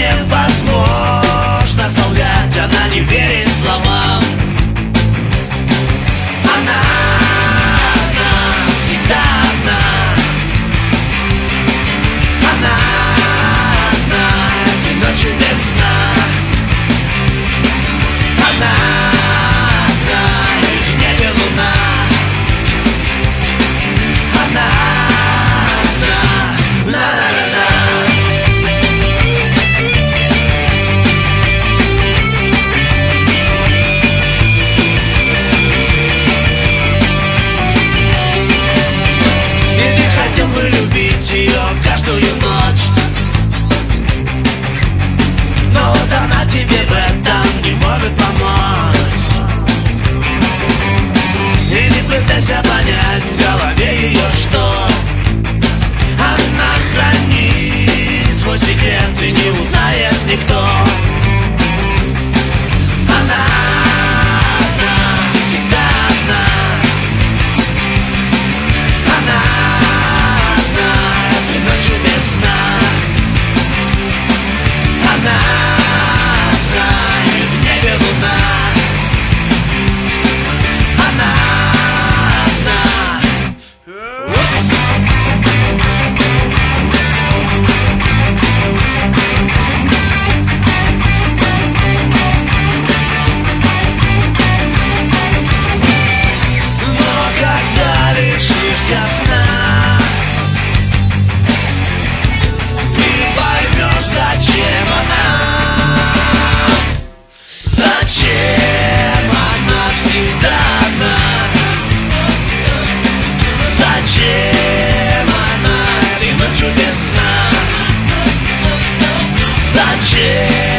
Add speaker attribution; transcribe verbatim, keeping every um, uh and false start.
Speaker 1: невозможно солгать, она не верит словам. Она одна, всегда одна. Она одна, этой ночью без сна. Она одна, и в небе луна. Она одна, на-на-на-на. Хотел бы любить ее каждую ночь, но вот она тебе в этом не может помочь. И не пытайся понять в голове ее, что она хранит свой секрет и не узнает никто. Она одна, всегда одна. Она ночью без сна. Она одна, и в небе луна. Она одна. Но когда лишишься сна, зачем она? Зачем она всегда одна? Зачем она этой ночью без сна? Зачем?